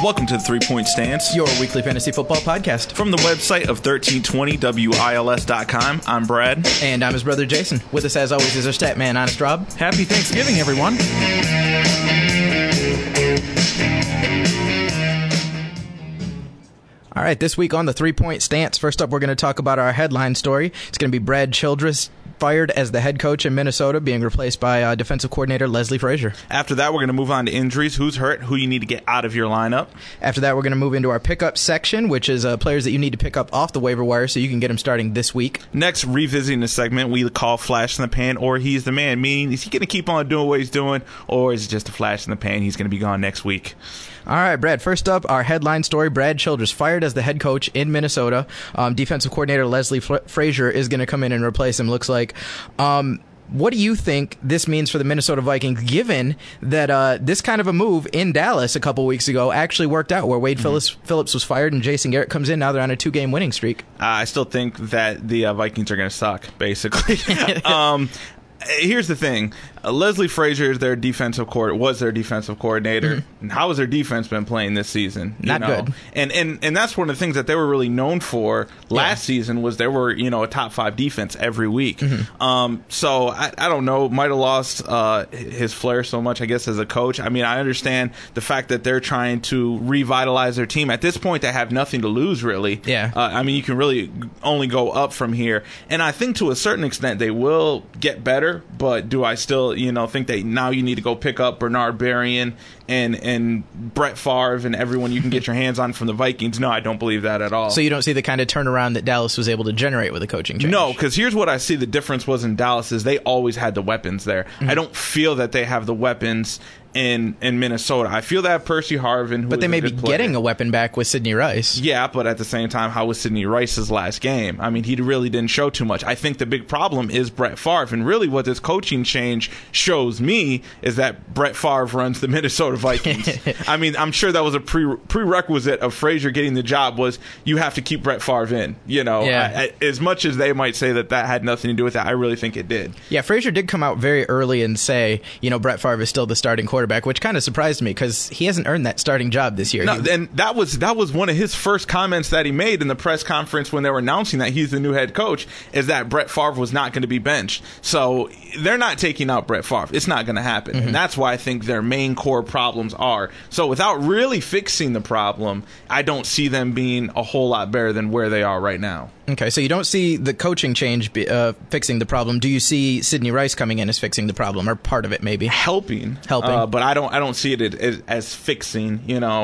Welcome to the 3 Point Stance, your weekly fantasy football podcast. From the website of 1320wils.com, I'm Brad. And I'm his brother Jason. With us as always is our stat man, Honest Rob. Happy Thanksgiving, everyone. All right, this week on the 3 Point Stance, first up we're going to talk about our headline story. It's going to be Brad Childress fired as the head coach in Minnesota, being replaced by defensive coordinator Leslie Frazier. After that, we're going to move on to injuries. Who's hurt? Who you need to get out of your lineup? After that, we're going to move into our pickup section, which is players that you need to pick up off the waiver wire so you can get them starting this week. Next, revisiting the segment we call Flash in the Pan, or He's the Man, meaning is he going to keep on doing what he's doing, or is it just a flash in the pan? He's going to be gone next week. All right, Brad, first up, our headline story, Brad Childress fired as the head coach in Minnesota. Defensive coordinator Leslie Frazier is going to come in and replace him, looks like. What do you think this means for the Minnesota Vikings, given that this kind of a move in Dallas a couple weeks ago actually worked out, where Wade Phillips was fired and Jason Garrett comes in? Now they're on a 2-game winning streak. I still think that the Vikings are going to suck, basically. Here's the thing. Leslie Frazier was their defensive coordinator. Mm-hmm. And how has their defense been playing this season? Not good. And that's one of the things that they were really known for last season was they were, a top 5 defense every week. Mm-hmm. So I don't know, might have lost his flair so much, I guess, as a coach. I mean, I understand the fact that they're trying to revitalize their team. At this point, they have nothing to lose, really. Yeah. I mean, you can really only go up from here. And I think to a certain extent they will get better, but do I still think that now you need to go pick up Bernard Berrien and Brett Favre and everyone you can get your hands on from the Vikings? No, I don't believe that at all. So you don't see the kind of turnaround that Dallas was able to generate with a coaching change? No, because here's what I see the difference was in Dallas is they always had the weapons there. Mm-hmm. I don't feel that they have the weapons in Minnesota. I feel that Percy Harvin, but they may be getting a weapon back with Sidney Rice. Yeah, but at the same time, how was Sidney Rice's last game? I mean, he really didn't show too much. I think the big problem is Brett Favre, and really what this coaching change shows me is that Brett Favre runs the Minnesota Vikings. I mean, I'm sure that was a prerequisite of Frazier getting the job was you have to keep Brett Favre in. As much as they might say that had nothing to do with that, I really think it did. Yeah, Frazier did come out very early and say, Brett Favre is still the starting quarterback, which kind of surprised me because he hasn't earned that starting job this year. No, and that was one of his first comments that he made in the press conference when they were announcing that he's the new head coach, is that Brett Favre was not going to be benched. So they're not taking out Brett Favre. It's not going to happen. Mm-hmm. And that's why I think their main core problems are. So without really fixing the problem, I don't see them being a whole lot better than where they are right now. Okay, so you don't see the coaching change fixing the problem. Do you see Sidney Rice coming in as fixing the problem, or part of it maybe? Helping. But I don't see it as fixing.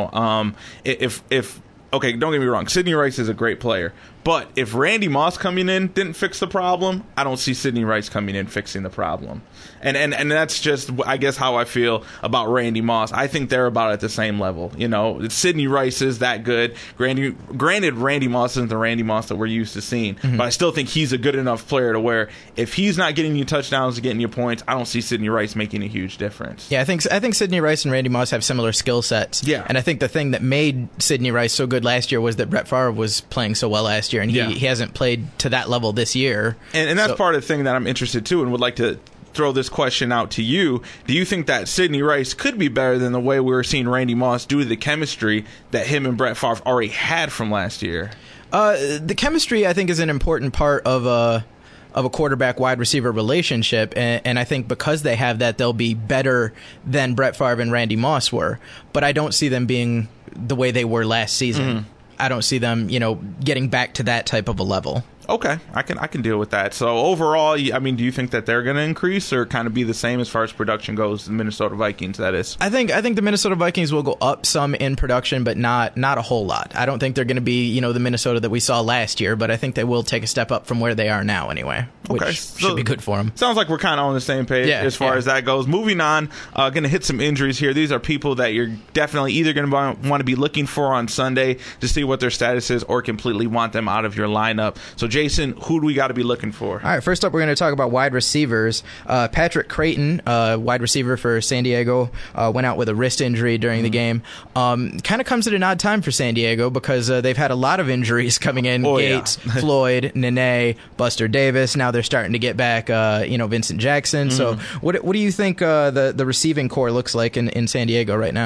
Okay, don't get me wrong, Sidney Rice is a great player. But if Randy Moss coming in didn't fix the problem, I don't see Sidney Rice coming in fixing the problem. And that's just, I guess, how I feel about Randy Moss. I think they're about at the same level. Sidney Rice is that good. Granted, Randy Moss isn't the Randy Moss that we're used to seeing. Mm-hmm. But I still think he's a good enough player to where if he's not getting you touchdowns and getting you points, I don't see Sidney Rice making a huge difference. Yeah, I think Sidney Rice and Randy Moss have similar skill sets. Yeah. And I think the thing that made Sidney Rice so good last year was that Brett Favre was playing so well last year, and he hasn't played to that level this year. And that's part of the thing that I'm interested to and would like to throw this question out to you. Do you think that Sidney Rice could be better than the way we were seeing Randy Moss due to the chemistry that him and Brett Favre already had from last year? The chemistry, I think, is an important part of a quarterback-wide receiver relationship, and I think because they have that, they'll be better than Brett Favre and Randy Moss were. But I don't see them being the way they were last season. Mm-hmm. I don't see them, getting back to that type of a level. Okay, I can deal with that. So overall, I mean, do you think that they're going to increase or kind of be the same as far as production goes? The Minnesota Vikings, that is. I think the Minnesota Vikings will go up some in production, but not a whole lot. I don't think they're going to be the Minnesota that we saw last year, but I think they will take a step up from where they are now anyway, which should be good for them. Sounds like we're kind of on the same page as far as that goes. Moving on, going to hit some injuries here. These are people that you're definitely either going to want to be looking for on Sunday to see what their status is, or completely want them out of your lineup. So Jason, who do we got to be looking for? All right, first up, we're going to talk about wide receivers. Patrick Creighton, wide receiver for San Diego, went out with a wrist injury during the game. Kind of comes at an odd time for San Diego because they've had a lot of injuries coming in. Gates, Floyd, Nene, Buster Davis. Now they're starting to get back, Vincent Jackson. So what do you think the receiving core looks like in San Diego right now?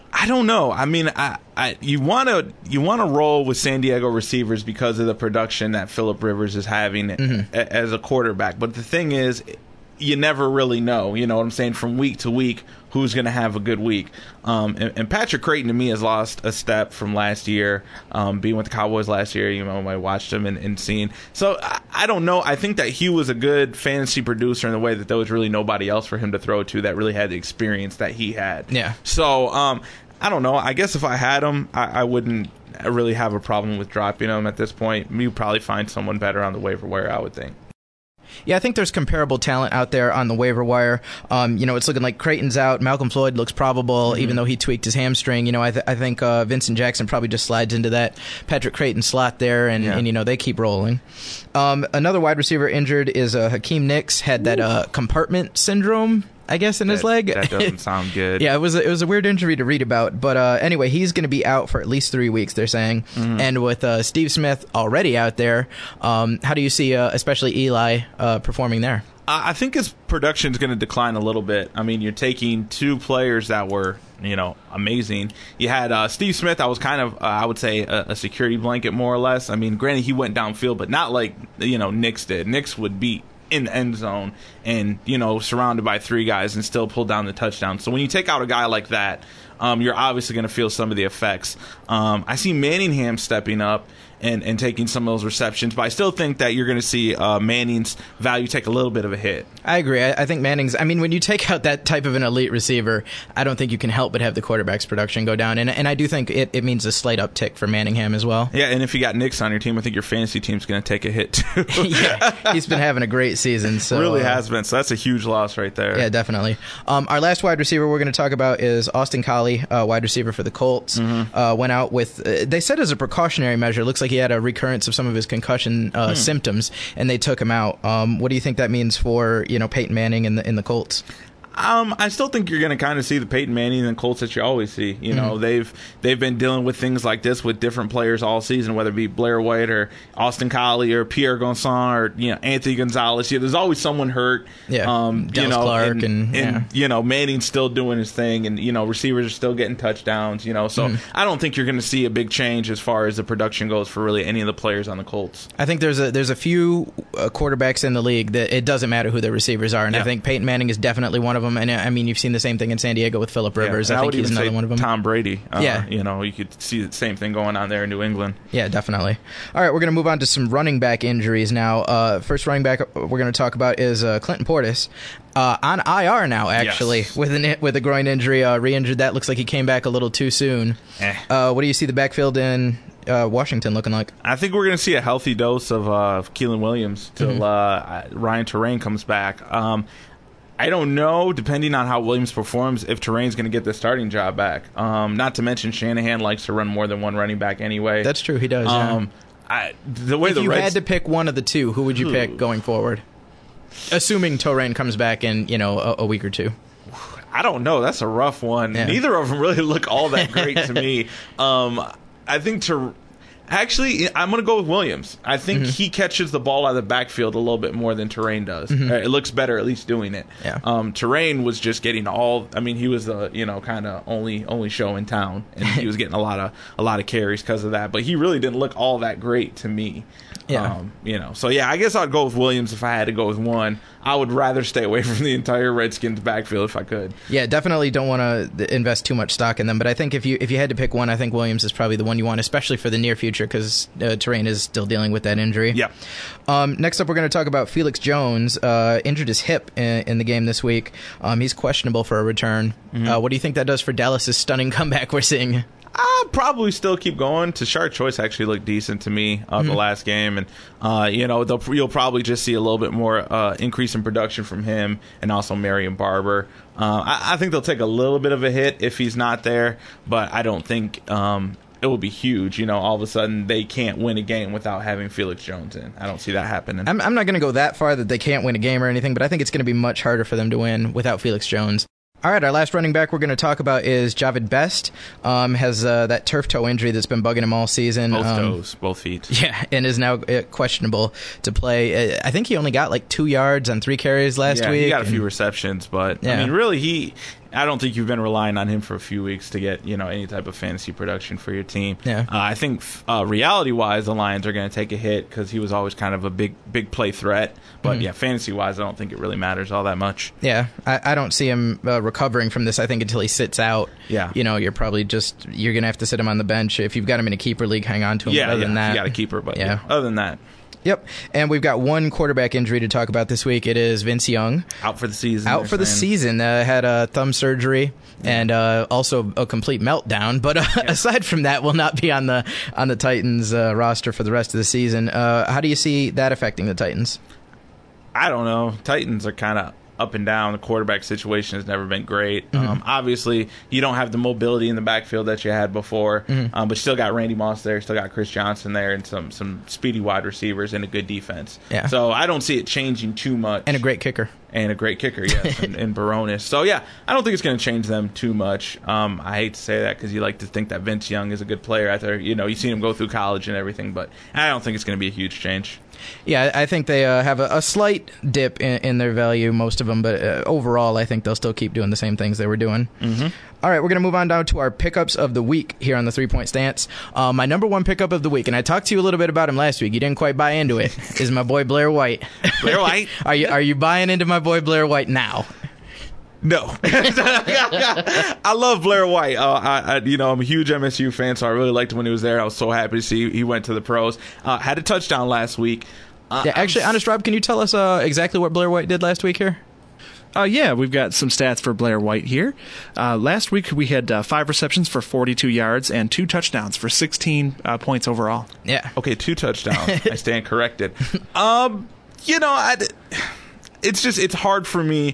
I don't know. I mean, you want to roll with San Diego receivers because of the production that Phillip Rivers is having as a quarterback. But the thing is, you never really know. You know what I'm saying? From week to week, who's going to have a good week. And Patrick Creighton, to me, has lost a step from last year. Being with the Cowboys last year, you know, I watched him and seen. So, I don't know. I think that he was a good fantasy producer in the way that there was really nobody else for him to throw to that really had the experience that he had. Yeah. So, I don't know. I guess if I had him, I wouldn't really have a problem with dropping him at this point. You'd probably find someone better on the waiver wire, I would think. Yeah, I think there's comparable talent out there on the waiver wire. You know, it's looking like Creighton's out. Malcolm Floyd looks probable, even though he tweaked his hamstring. You know, I think Vincent Jackson probably just slides into that Patrick Creighton slot there, and you know, they keep rolling. Another wide receiver injured is Hakeem Nicks, had that compartment syndrome, I guess, in his leg. That doesn't sound good. Yeah, it was a weird injury to read about. But anyway, he's going to be out for at least 3 weeks, they're saying. And with Steve Smith already out there, how do you see, especially Eli, performing there? I think his production is going to decline a little bit. I mean, you're taking two players that were, you know, amazing. You had Steve Smith. That was kind of, I would say, a security blanket, more or less. I mean, granted, he went downfield, but not like, you know, Nicks did. Nicks would beat in the end zone and, you know, surrounded by three guys and still pull down the touchdown. So when you take out a guy like that, you're obviously going to feel some of the effects. I see Manningham stepping up and taking some of those receptions, but I still think that you're going to see Manning's value take a little bit of a hit. I agree. I think Manning's, I mean, when you take out that type of an elite receiver, I don't think you can help but have the quarterback's production go down. And I do think it means a slight uptick for Manningham as well. Yeah, and if you got Nicks on your team, I think your fantasy team's going to take a hit too. Yeah, he's been having a great season. So, really has been. So that's a huge loss right there. Yeah, definitely. Our last wide receiver we're going to talk about is Austin Collie, wide receiver for the Colts. Went out with, they said as a precautionary measure, looks like he had a recurrence of some of his concussion symptoms, and they took him out. What do you think that means for, you know, Peyton Manning in the Colts? I still think you're going to kind of see the Peyton Manning and Colts that you always see. You know, they've been dealing with things like this with different players all season, whether it be Blair White or Austin Collie or Pierre Gonson or, you know, Anthony Gonzalez. Yeah, there's always someone hurt. Yeah, Dallas you know, Clark and you know, Manning's still doing his thing, and, you know, receivers are still getting touchdowns. You know, so I don't think you're going to see a big change as far as the production goes for really any of the players on the Colts. I think there's a few quarterbacks in the league that it doesn't matter who their receivers are, and I think Peyton Manning is definitely one of them. And I mean, you've seen the same thing in San Diego with Phillip Rivers. I think he's another one of them. Tom Brady. You know, you could see the same thing going on there in New England. Yeah, definitely. All right, we're going to move on to some running back injuries now. First running back we're going to talk about is Clinton Portis. On IR now, actually, with a groin injury, re-injured. That looks like he came back a little too soon. What do you see the backfield in Washington looking like? I think we're going to see a healthy dose of Keelan Williams till Ryan Terrain comes back. I don't know, depending on how Williams performs, if Terrain's going to get the starting job back. Not to mention Shanahan likes to run more than one running back anyway. That's true, he does. If you had to pick one of the two, who would you pick going forward? Assuming Terrain comes back in, you know, a week or two. I don't know. That's a rough one. Yeah. Neither of them really look all that great to me. I think Actually, I'm going to go with Williams. I think he catches the ball out of the backfield a little bit more than Terrain does. It looks better at least doing it. Yeah. Terrain was just getting he was the, you know, kind of only show in town, and he was getting a lot of carries because of that. But he really didn't look all that great to me. Yeah. You know, so yeah, I guess I'd go with Williams if I had to go with one. I would rather stay away from the entire Redskins backfield if I could. Yeah, definitely don't want to invest too much stock in them. But I think if you had to pick one, I think Williams is probably the one you want, especially for the near future, because Terrain is still dealing with that injury. Yeah. Next up, we're going to talk about Felix Jones. Injured his hip in the game this week. He's questionable for a return. What do you think that does for Dallas's stunning comeback we're seeing? I'll probably still keep going. Tashard Choice actually looked decent to me the last game, and you know, you'll probably just see a little bit more increase in production from him, and also Marion Barber. I think they'll take a little bit of a hit if he's not there, but I don't think it will be huge. You know, all of a sudden they can't win a game without having Felix Jones in. I don't see that happening. I'm not going to go that far that they can't win a game or anything, but I think it's going to be much harder for them to win without Felix Jones. All right, our last running back we're going to talk about is Javid Best. Has that turf toe injury that's been bugging him all season. Both toes, both feet. Yeah, and is now questionable to play. I think he only got like 2 yards on 3 carries last week. He got a few receptions, but I mean, really, I don't think you've been relying on him for a few weeks to get any type of fantasy production for your team. Yeah. I think reality-wise, the Lions are going to take a hit because he was always kind of a big play threat. But fantasy-wise, I don't think it really matters all that much. Yeah, I don't see him recovering from this. I think until he sits out, you're probably you're going to have to sit him on the bench. If you've got him in a keeper league, hang on to him. Yeah, other than that, you got a keeper, but other than that. Yep. And we've got one quarterback injury to talk about this week. It is Vince Young. Out for the season. The season. Had a thumb surgery and also a complete meltdown. But aside from that, will not be on the Titans roster for the rest of the season. How do you see that affecting the Titans? I don't know. Titans are kind of up and down. The quarterback situation has never been great. Obviously, you don't have the mobility in the backfield that you had before, but you still got Randy Moss there, still got Chris Johnson there, and some speedy wide receivers and a good defense. Yeah. So I don't see it changing too much. And a great kicker. Yes, in Baronis. So, I don't think it's going to change them too much. I hate to say that because you like to think that Vince Young is a good player out there. You've seen him go through college and everything, but I don't think it's going to be a huge change. Yeah, I think they have a slight dip in their value, most of them, but overall, I think they'll still keep doing the same things they were doing. All right, we're going to move on down to our pickups of the week here on the 3 Point Stance. My number one pickup of the week, and I talked to you a little bit about him last week. You didn't quite buy into it. Is my boy Blair White. Blair White? Are you buying into my boy Blair White now? No. I love Blair White. I'm a huge MSU fan, so I really liked him when he was there. I was so happy to see he went to the pros. Had a touchdown last week. Actually, Honest Rob, can you tell us exactly what Blair White did last week here? We've got some stats for Blair White here. Last week we had 5 receptions for 42 yards and 2 touchdowns for 16 points overall. Yeah. Okay, 2 touchdowns. I stand corrected. It's hard for me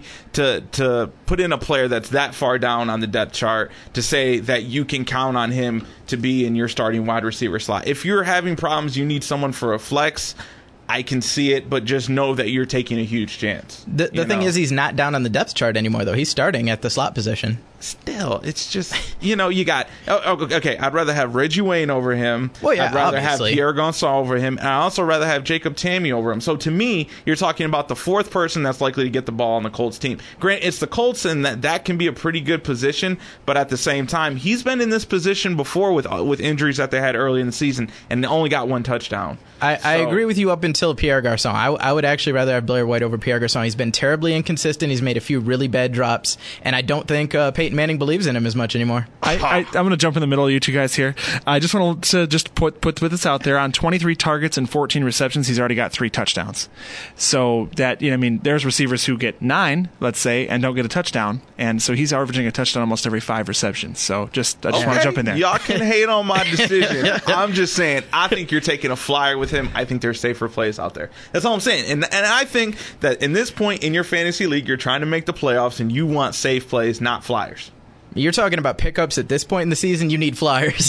to put in a player that's that far down on the depth chart to say that you can count on him to be in your starting wide receiver slot. If you're having problems, you need someone for a flex, I can see it, but just know that you're taking a huge chance. The thing is, he's not down on the depth chart anymore, though. He's starting at the slot position. Still, it's just, you got... okay, I'd rather have Reggie Wayne over him. Well, yeah, I'd rather obviously have Pierre Gonçalves over him, and I also rather have Jacob Tamme over him. So to me, you're talking about the fourth person that's likely to get the ball on the Colts team. Grant, it's the Colts, and that can be a pretty good position, but at the same time, he's been in this position before with injuries that they had early in the season, and only got 1 touchdown. I agree with you up until Pierre Garçon. I would actually rather have Blair White over Pierre Garçon. He's been terribly inconsistent. He's made a few really bad drops, and I don't think Peyton Manning believes in him as much anymore. I'm going to jump in the middle of you two guys here. I just want to put this out there. On 23 targets and 14 receptions, he's already got 3 touchdowns. So that, there's receivers who get 9, let's say, and don't get a touchdown, and so he's averaging a touchdown almost every 5 receptions. So I just want to jump in there. Y'all can hate on my decision. I'm just saying, I think you're taking a flyer with him. I think there's safer plays out there. That's all I'm saying. And I think that in this point in your fantasy league, you're trying to make the playoffs and you want safe plays, not flyers. You're talking about pickups at this point in the season. You need flyers.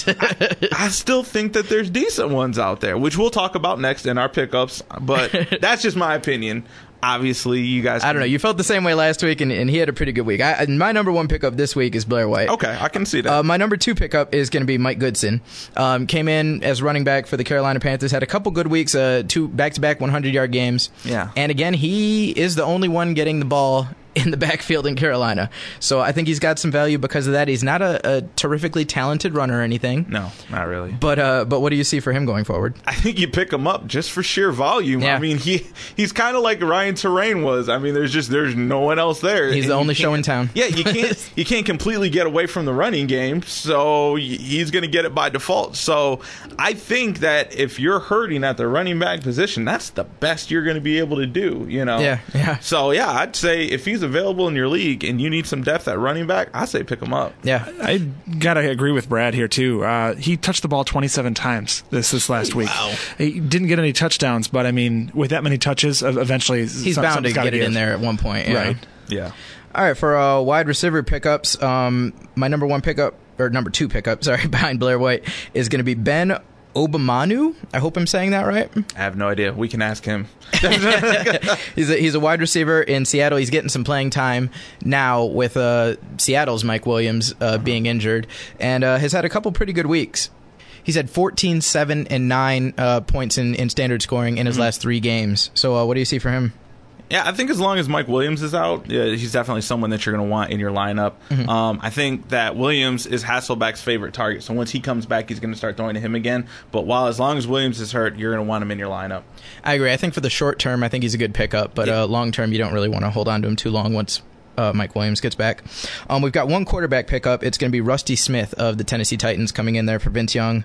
I still think that there's decent ones out there, which we'll talk about next in our pickups. But that's just my opinion. Obviously, you guys... I don't know. You felt the same way last week, and he had a pretty good week. My number one pickup this week is Blair White. Okay, I can see that. My number 2 pickup is going to be Mike Goodson. Came in as running back for the Carolina Panthers. Had a couple good weeks, 2 back-to-back 100-yard games. Yeah. And again, he is the only one getting the ball in the backfield in Carolina. So I think he's got some value because of that. He's not a terrifically talented runner or anything. No, not really. But what do you see for him going forward? I think you pick him up just for sheer volume. Yeah. I mean, he's kind of like Ryan Terrain was. I mean, there's no one else there. He's the only show in town. Yeah, you can't completely get away from the running game, so he's going to get it by default. So I think that if you're hurting at the running back position, that's the best you're going to be able to do, Yeah. So, yeah, I'd say if he's available in your league and you need some depth at running back, I say pick him up. Yeah. I got to agree with Brad here, too. He touched the ball 27 times this last week. Wow. He didn't get any touchdowns, but, I mean, with that many touches, eventually... He's bound to get it in there at one point. Yeah. Right. Yeah. All right, for wide receiver pickups, my number 2 pickup, behind Blair White is going to be Ben Obamanu. I hope I'm saying that right. I have no idea. We can ask him. He's a wide receiver in Seattle. He's getting some playing time now with Seattle's Mike Williams being injured, and has had a couple pretty good weeks. He's had 14, 7, and 9 points in standard scoring in his last 3 games. So what do you see for him? Yeah, I think as long as Mike Williams is out, he's definitely someone that you're going to want in your lineup. I think that Williams is Hasselbeck's favorite target, so once he comes back, he's going to start throwing to him again. But as long as Williams is hurt, you're going to want him in your lineup. I agree. I think for the short term, I think he's a good pickup, but long term, you don't really want to hold on to him too long once Mike Williams gets back. We've got one quarterback pickup. It's going to be Rusty Smith of the Tennessee Titans coming in there for Vince Young.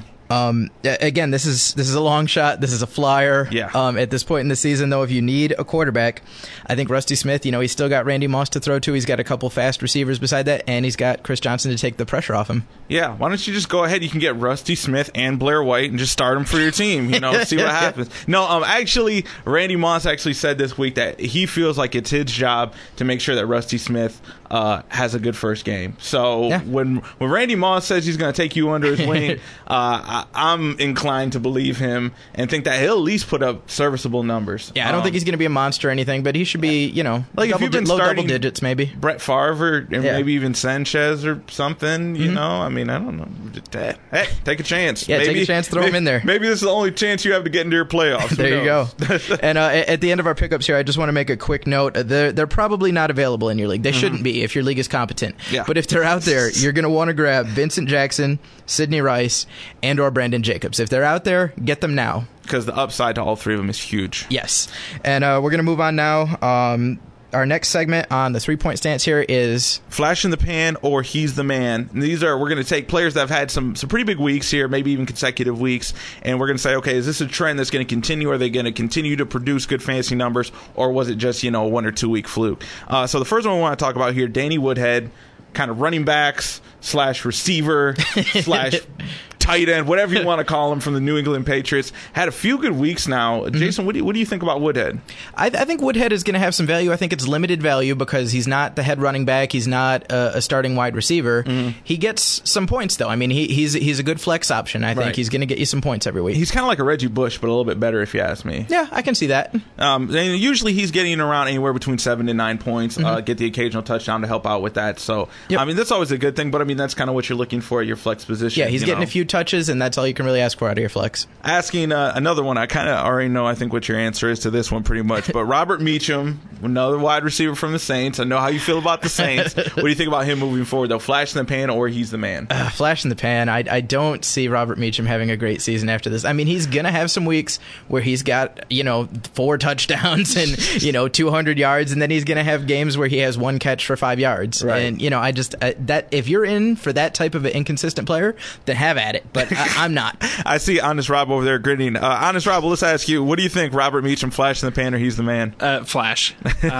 Again, this is a long shot. This is a flyer. At this point in the season, though, if you need a quarterback, I think Rusty Smith, he's still got Randy Moss to throw to. He's got a couple fast receivers beside that, and he's got Chris Johnson to take the pressure off him. Yeah, why don't you just go ahead? You can get Rusty Smith and Blair White and just start them for your team. See what happens. No, actually, Randy Moss actually said this week that he feels like it's his job to make sure that Rusty Smith has a good first game. So when Randy Moss says he's going to take you under his wing, I'm inclined to believe him and think that he'll at least put up serviceable numbers. Yeah, I don't think he's going to be a monster or anything, but he should be, like if you've been low starting double digits maybe. Brett Favre and maybe even Sanchez or something, I mean, I don't know. Hey, take a chance. Yeah, take a chance, throw him in there. Maybe this is the only chance you have to get into your playoffs. There you go. And at the end of our pickups here, I just want to make a quick note. They're probably not available in your league. They shouldn't be if your league is competent. Yeah. But if they're out there, you're going to want to grab Vincent Jackson, Sidney Rice, and or Brandon Jacobs. If they're out there, get them now. Because the upside to all three of them is huge. Yes. And we're going to move on now. Our next segment on the three-point stance here is Flash in the Pan or He's the Man. And we're going to take players that have had some pretty big weeks here, maybe even consecutive weeks, and we're going to say, okay, is this a trend that's going to continue? Are they going to continue to produce good fantasy numbers, or was it just, a 1 or 2 week fluke? So the first one we want to talk about here, Danny Woodhead, kind of running backs / receiver / tight end, whatever you want to call him, from the New England Patriots. Had a few good weeks now. Jason, what do you think about Woodhead? I think Woodhead is going to have some value. I think it's limited value because he's not the head running back. He's not a starting wide receiver. He gets some points, though. I mean, he's a good flex option. I think he's going to get you some points every week. He's kind of like a Reggie Bush, but a little bit better, if you ask me. Yeah, I can see that. And usually he's getting around anywhere between 7 to 9 points, get the occasional touchdown to help out with that. So, I mean, that's always a good thing, but I mean, that's kind of what you're looking for at your flex position. Yeah, he's getting a few touches, and that's all you can really ask for out of your flex. Asking another one, I kind of already know, I think, what your answer is to this one pretty much, but Robert Meacham, another wide receiver from the Saints. I know how you feel about the Saints. What do you think about him moving forward, though? Flash in the pan or He's the Man? Flash in the pan. I don't see Robert Meacham having a great season after this. I mean, he's going to have some weeks where he's got, 4 touchdowns and, 200 yards, and then he's going to have games where he has 1 catch for 5 yards. Right. And, I just, that if you're in for that type of an inconsistent player, then have at it. But I'm not. I see Honest Rob over there grinning. Honest Rob, well, let's ask you, what do you think, Robert Meacham, Flash in the pan or He's the Man? Flash.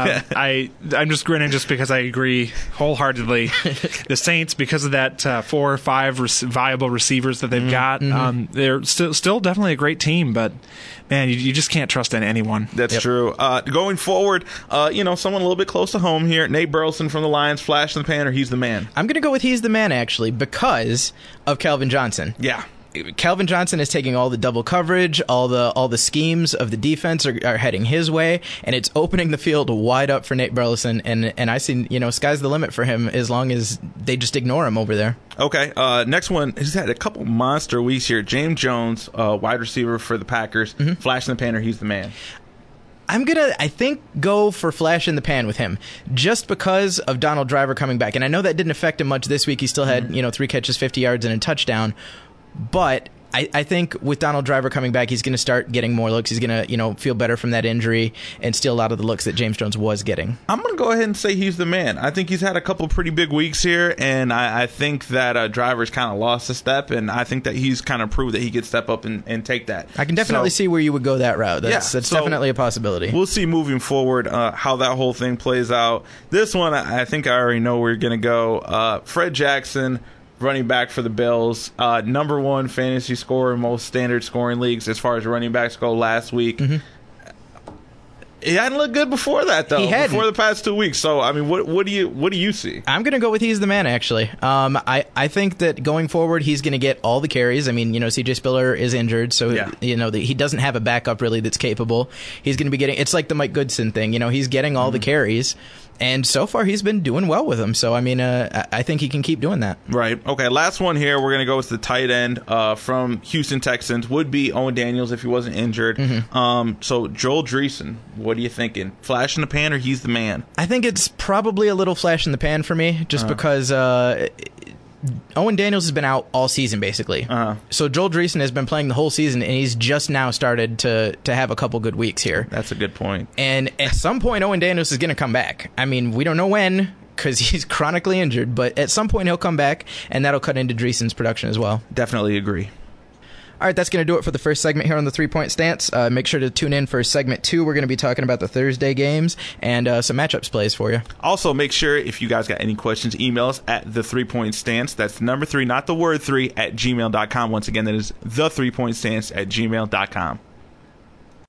I'm just grinning just because I agree wholeheartedly. The Saints, because of that 4 or 5 viable receivers that they've got, they're still definitely a great team, but man, you just can't trust in anyone. That's true. Going forward, someone a little bit close to home here, Nate Burleson from the Lions, Flash in the pan or He's the Man? I'm going to go with He's the Man, actually, because of Calvin Johnson. Yeah. Calvin Johnson is taking all the double coverage, all the schemes of the defense are heading his way, and it's opening the field wide up for Nate Burleson. And I see, sky's the limit for him as long as they just ignore him over there. Okay, next one. He's had a couple monster weeks here. James Jones, wide receiver for the Packers, Flash in the pan or He's the Man? I'm going to, I think, go for Flash in the pan with him just because of Donald Driver coming back. And I know that didn't affect him much this week. He still had, 3 catches, 50 yards, and a touchdown. But I think with Donald Driver coming back, he's going to start getting more looks. He's going to, feel better from that injury and steal a lot of the looks that James Jones was getting. I'm going to go ahead and say He's the Man. I think he's had a couple pretty big weeks here, and I think that Driver's kind of lost a step, and I think that he's kind of proved that he could step up and take that. I can definitely see where you would go that route. That's definitely a possibility. We'll see moving forward how that whole thing plays out. This one, I think I already know where you're going to go. Fred Jackson, running back for the Bills, number 1 fantasy scorer in most standard scoring leagues as far as running backs go last week. He hadn't looked good before that, though. Before the past 2 weeks. So, I mean, what do you see? I'm going to go with He's the Man, actually. I think that going forward, he's going to get all the carries. I mean, C.J. Spiller is injured, so he doesn't have a backup really that's capable. He's going to be getting. It's like the Mike Goodson thing. He's getting all the carries. And so far, he's been doing well with them. So, I mean, I think he can keep doing that. Right. Okay, last one here. We're going to go with the tight end from Houston Texans. Would be Owen Daniels if he wasn't injured. So, Joel Dreesen, what are you thinking? Flash in the pan or he's the man? I think it's probably a little flash in the pan for me, just because Owen Daniels has been out all season, basically. So Joel Dreesen has been playing the whole season, and he's just now started to have a couple good weeks here. That's a good point. And at some point, Owen Daniels is going to come back. I mean, we don't know when, because he's chronically injured, but at some point he'll come back, and that'll cut into Dreesen's production as well. Definitely agree. All right, that's going to do it for the first segment here on the 3-Point Stance. Make sure to tune in for segment 2. We're going to be talking about the Thursday games and some matchups plays for you. Also, make sure if you guys got any questions, email us at the 3-Point Stance. That's the number 3, not the word 3, at gmail.com. Once again, that is the 3-Point Stance at gmail.com.